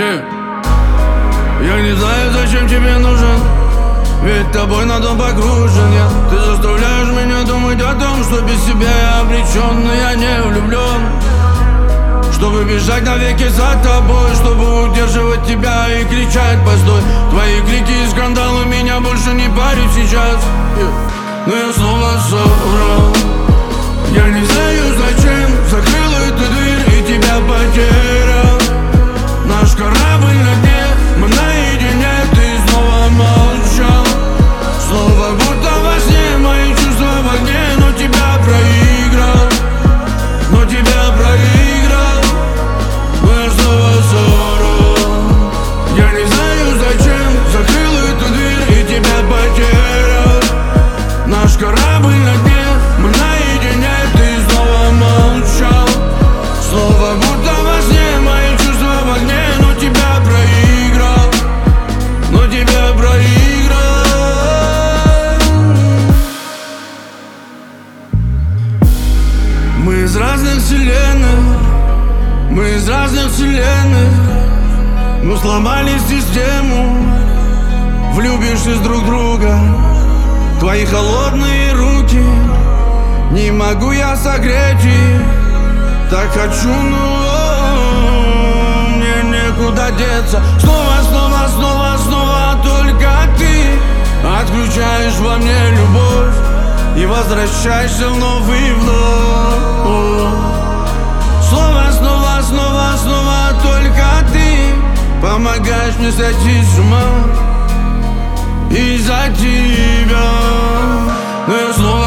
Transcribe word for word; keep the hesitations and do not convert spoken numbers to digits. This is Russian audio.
Yeah. Я не знаю, зачем тебе нужен, ведь тобой на дом погружен я. Ты заставляешь меня думать о том, что без себя я обречен, но я не влюблен. Чтобы бежать навеки за тобой, чтобы удерживать тебя и кричать постой. Твои крики и скандалы меня больше не парят сейчас, yeah. Но я снова соврал. Я не знаю, зачем закрыл эту дверь и тебя потерял. Наш корабль на дне, мы наедине, ты снова молчал. Снова будто во сне, мои чувства в огне, но тебя проиграл. Но тебя проиграл, но я снова соврал. Я не знаю, зачем закрыл эту дверь и тебя потерял. Наш корабль на дне, мы наедине, ты снова молчал. Снова будто во сне, мои чувства в огне, но тебя проиграл. Но тебя проиграл. Мы из разных вселенных, мы из разных вселенных. Мы сломали систему, влюбившись друг в друга. Твои холодные руки, не могу я согреть их. Так хочу, но мне некуда деться. Снова, снова, снова, снова только ты отключаешь во мне любовь и возвращаешься вновь и вновь. Снова, снова, снова, снова только ты помогаешь мне сойти с ума из-за тебя. Но я снова